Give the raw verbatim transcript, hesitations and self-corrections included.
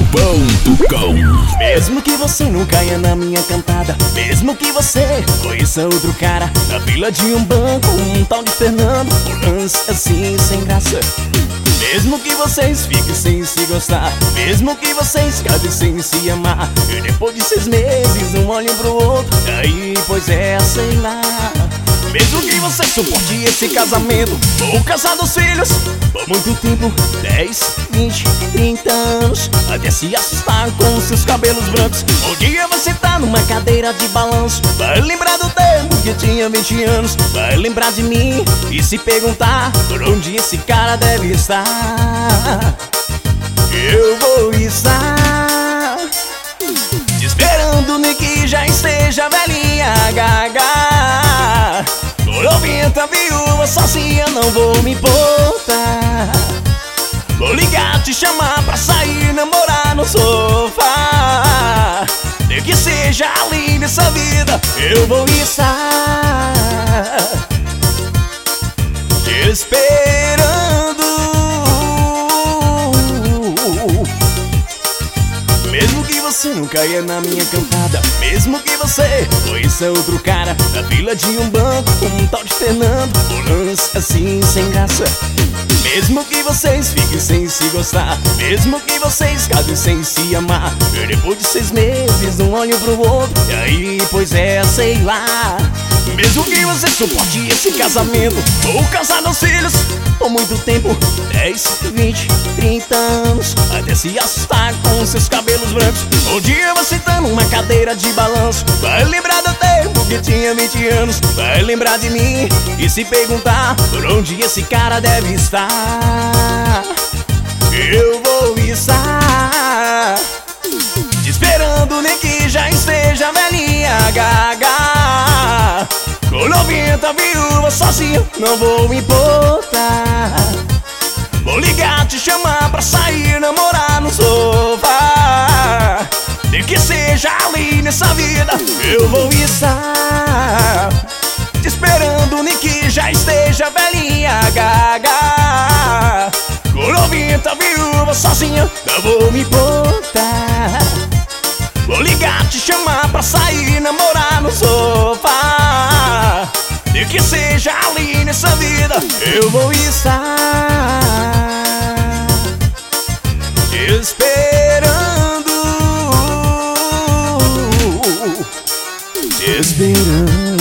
ponto com. Mesmo que você não caia na minha cantada, mesmo que você conheça outro cara na fila de um banco, um tal de Fernando, um lance assim sem graça. Mesmo que vocês fiquem sem se gostar, mesmo que vocês casem sem se amar, e depois de seis meses um olhem pro outro, aí pois é, sei lá. Mesmo que você suporte esse casamento, ou casar dos filhos por muito tempo, dez, vinte, trinta anos, até se assustar com seus cabelos brancos. Um dia você tá numa cadeira de balanço, vai lembrar do tempo que tinha vinte anos, vai lembrar de mim e se perguntar por onde esse cara deve estar. Eu vou estar te esperando, nem que já esteja velhinha, gaga, novinha, viúva, sozinha, não vou me importar. Vou ligar, te chamar pra sair, namorar no sofá. Nem que seja ali nessa vida, eu vou estar te esperando. Mesmo que você não caia na minha cantada, mesmo que você conheça outro cara na fila de um banco, um tal de Fernando, um lance assim sem graça. Mesmo que vocês fiquem sem se gostar, mesmo que vocês casem sem se amar, e depois de seis meses um olho pro outro, e aí pois é, sei lá. Mesmo que você suporte esse casamento, ou casar nos filhos por muito tempo, dez, vinte, trinta anos, até se assustar com seus cabelos brancos. Um dia você tá numa cadeira de balanço, vai lembrar do tempo que tinha vinte anos, vai lembrar de mim e se perguntar por onde esse cara deve estar. Eu vou estar te esperando, nem que já esteja velhinha, gaga, com noventa, viúva, sozinha, não vou me importar. Vou ligar, te chamar pra sair, namorar no sofá. Nem que seja ali nessa vida, eu vou estar te esperando, nem que já esteja velhinha, gaga, com noventa, viúva, sozinha, não vou me importar. Vou ligar, te chamar pra sair, namorar no sofá. Nem que seja ali nessa vida, eu vou estar te esperando, te esperando.